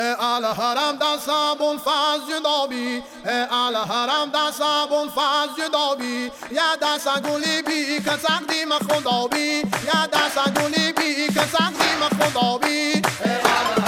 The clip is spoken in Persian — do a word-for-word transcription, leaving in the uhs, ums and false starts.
الحرم دست ابو الفضل جدابی الحرم دست ابو الفضل جدابی یا دست گلی بی که تقدیم خدا بی یا دست گلی بی که تقدیم خدا بی